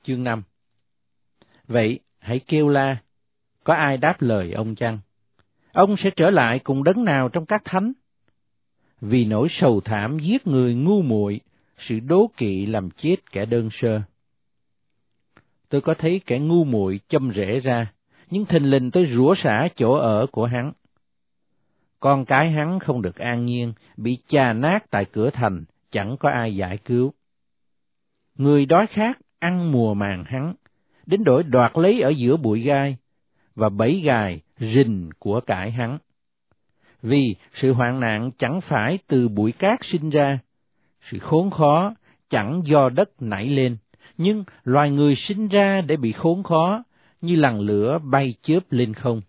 Chương 5. Vậy hãy kêu la, có ai đáp lời ông chăng? Ông sẽ trở lại cùng đấng nào trong các thánh? Vì nỗi sầu thảm giết người ngu muội, sự đố kỵ làm chết kẻ đơn sơ. Tôi có thấy kẻ ngu muội châm rễ ra, nhưng thình lình tôi rủa xả chỗ ở của hắn. Con cái hắn không được an nhiên, bị chà nát tại cửa thành, chẳng có ai giải cứu. Người đói khát ăn mùa màng hắn, đến đổi đoạt lấy ở giữa bụi gai, và bẫy gài rình của cải hắn. Vì sự hoạn nạn chẳng phải từ bụi cát sinh ra, sự khốn khó chẳng do đất nảy lên, nhưng loài người sinh ra để bị khốn khó, như lằn lửa bay chớp lên không.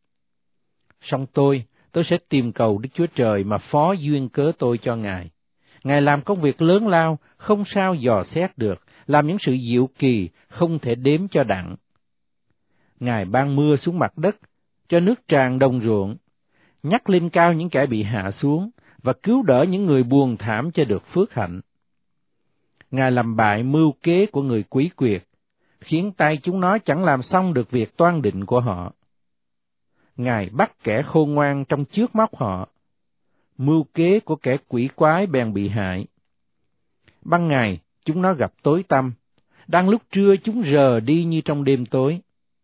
Song tôi sẽ tìm cầu Đức Chúa Trời mà phó duyên cớ tôi cho Ngài. Ngài làm công việc lớn lao, không sao dò xét được, làm những sự diệu kỳ, không thể đếm cho đặng. Ngài ban mưa xuống mặt đất, cho nước tràn đồng ruộng, nhắc lên cao những kẻ bị hạ xuống, và cứu đỡ những người buồn thảm cho được phước hạnh. Ngài làm bại mưu kế của người quý quyệt, khiến tay chúng nó chẳng làm xong được việc toan định của họ. Ngài bắt kẻ khôn ngoan trong trước mắt họ, mưu kế của kẻ quỷ quái bèn bị hại. Ban ngày chúng nó gặp tối tăm, đang lúc trưa chúng rờ đi như trong đêm tối.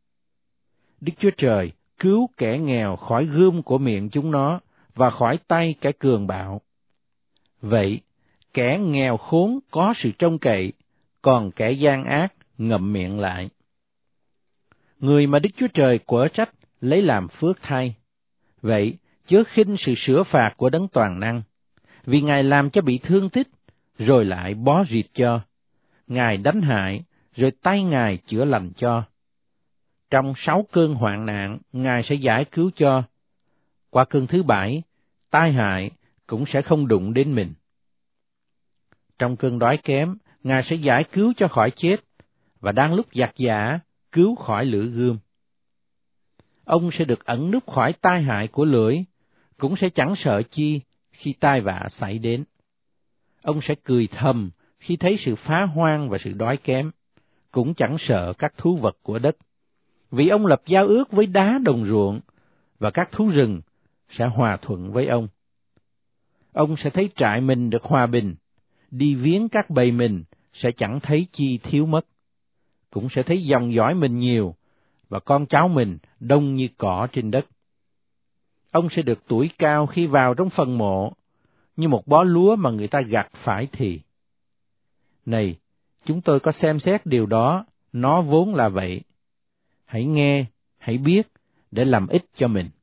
Đức Chúa Trời cứu kẻ nghèo khỏi gươm của miệng chúng nó, và khỏi tay kẻ cường bạo. Vậy, kẻ nghèo khốn có sự trông cậy, còn kẻ gian ác ngậm miệng lại. Người mà Đức Chúa Trời quở trách lấy làm phước thay. Vậy, chớ khinh sự sửa phạt của đấng toàn năng, vì Ngài làm cho bị thương tích, rồi lại bó rịt cho. Ngài đánh hại, rồi tay Ngài chữa lành cho. Trong 6 cơn hoạn nạn, Ngài sẽ giải cứu cho. Qua cơn thứ 7, tai hại cũng sẽ không đụng đến mình. Trong cơn đói kém, Ngài sẽ giải cứu cho khỏi chết, và đang lúc giặc giã, cứu khỏi lửa gươm. Ông sẽ được ẩn núp khỏi tai hại của lưỡi, cũng sẽ chẳng sợ chi khi tai vạ xảy đến. Ông sẽ cười thầm khi thấy sự phá hoang và sự đói kém, cũng chẳng sợ các thú vật của đất. Vì ông lập giao ước với đá đồng ruộng, và các thú rừng sẽ hòa thuận với ông. Ông sẽ thấy trại mình được hòa bình, đi viếng các bầy mình sẽ chẳng thấy chi thiếu mất. Cũng sẽ thấy dòng dõi mình nhiều, và con cháu mình đông như cỏ trên đất. Ông sẽ được tuổi cao khi vào trong phần mộ, như một bó lúa mà người ta gặt phải thì. Này, chúng tôi có xem xét điều đó, nó vốn là vậy. Hãy nghe, hãy biết, để làm ích cho mình.